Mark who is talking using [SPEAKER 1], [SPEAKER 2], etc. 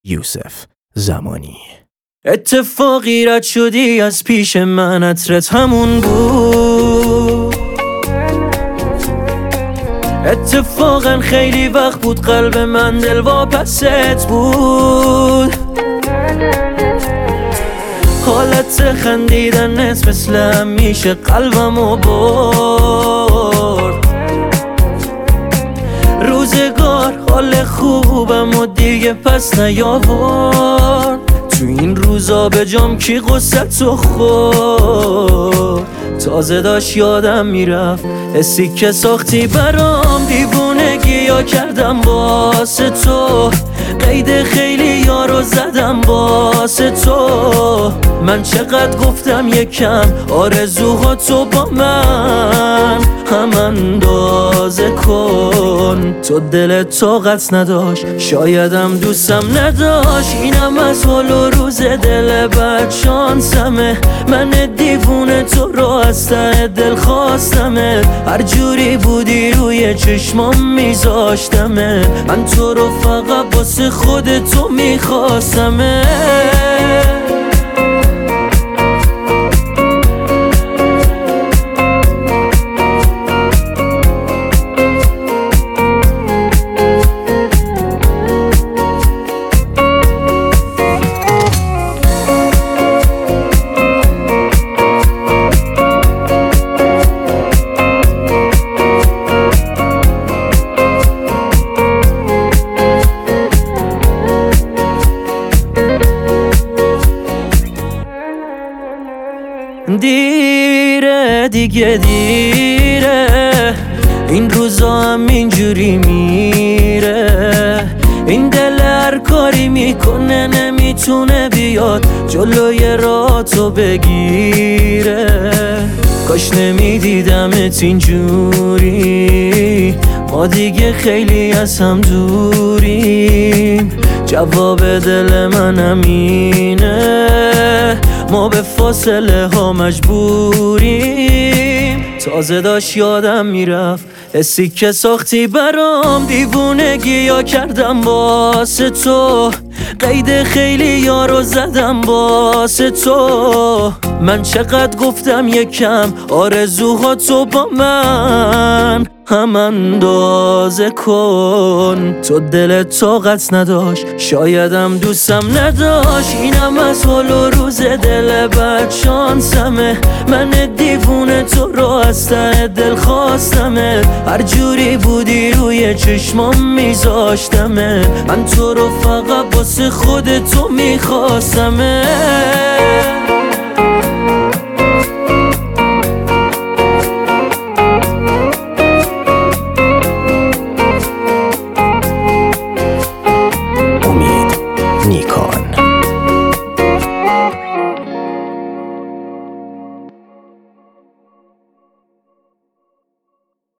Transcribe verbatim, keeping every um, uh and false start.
[SPEAKER 1] یوسف زمانی.
[SPEAKER 2] اتفاقی رد شدی از پیش من، عطرت همون بود. اتفاقا خیلی وقت بود قلب من دلواپست بود. حالت خندیدنت مثل همیشه قلبمو برد. روزگار حال خوبم و دیگه پس نیاورد. تو این روزا به جام کی قصتو خورد. تازه داشت یادم میرفت حسی که ساختی برام، دیوونگی یا کردم واسه تو. قید خیلی یارو زدم واسه تو. من چقدر گفتم یکم آرزوها تو با من هم اندازه کن. تو دلت طاقت نداشت، شایدم دوستم نداشت. اینم از حال و روز دل بد شانسمه. من دیوونه تو رو از ته دل خواستمه. هر جوری بودی روی چشمام میذاشتمه. من تو رو فقط واسه خود تو میخواستمه. دیره دیگه دیره، این روزا هم اینجوری میره. این دل هر کاری میکنه نمیتونه بیاد جلوی راتو بگیره. کاش نمیدیدمت اینجوری، ما دیگه خیلی از هم دوریم. جواب دل من همینه، ما به فاصله ها مجبوریم. تازه داشت یادم میرفت حسی که ساختی برام، دیوونگی یا کردم واسه تو. قید خیلی یارو زدم واسه تو. من چقدر گفتم یکم آرزوها تو با من هم اندازه کن. تو دلت طاقت نداشت، شایدم دوستم نداشت. اینم از حال و روز دل بد شانسمه. من دیوونه تو رو از ته دل خواستمه. هر جوری بودی روی چشمام میذاشتمه. من تو رو فقط واسه خود تو میخواستمه.
[SPEAKER 1] امید نیکان.